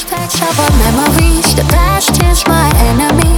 flashbacks of our memories. The past is my enemy.